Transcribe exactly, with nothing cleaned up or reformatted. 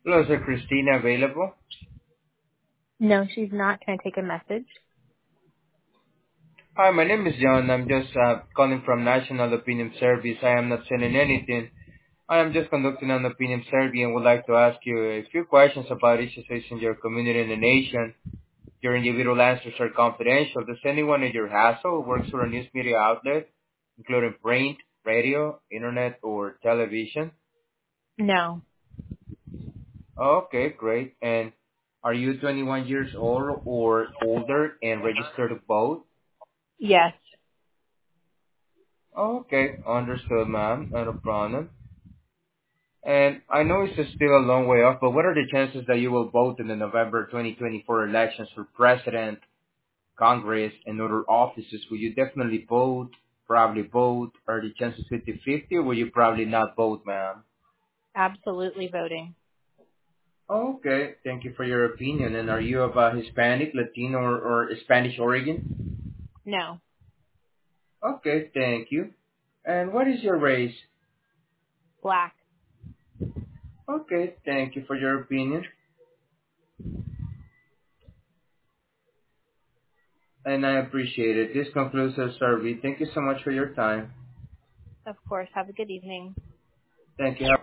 Hello, is Christina available? No, she's not. Can I take a message? Hi, my name is John. I'm just uh, calling from National Opinion Service. I am not sending anything. I am just conducting an opinion survey and would like to ask you a few questions about issues facing your community and the nation. Your individual answers are confidential. Does anyone in your household works for a news media outlet, including print, radio, internet, or television? No. Okay, great. And are you twenty-one years old or older and registered to vote? Yes. Okay, understood, ma'am. Not a problem. And I know it's still a long way off, but what are the chances that you will vote in the November twenty twenty-four elections for president, Congress, and other offices? Will you definitely vote, probably vote? Are the chances fifty-fifty, or will you probably not vote, ma'am? Absolutely voting. Okay, thank you for your opinion. And are you of a Hispanic, Latino, or, or Spanish origin? No. Okay, thank you. And what is your race? Black. Okay, thank you for your opinion. And I appreciate it. This concludes our survey. Thank you so much for your time. Of course. Have a good evening. Thank you.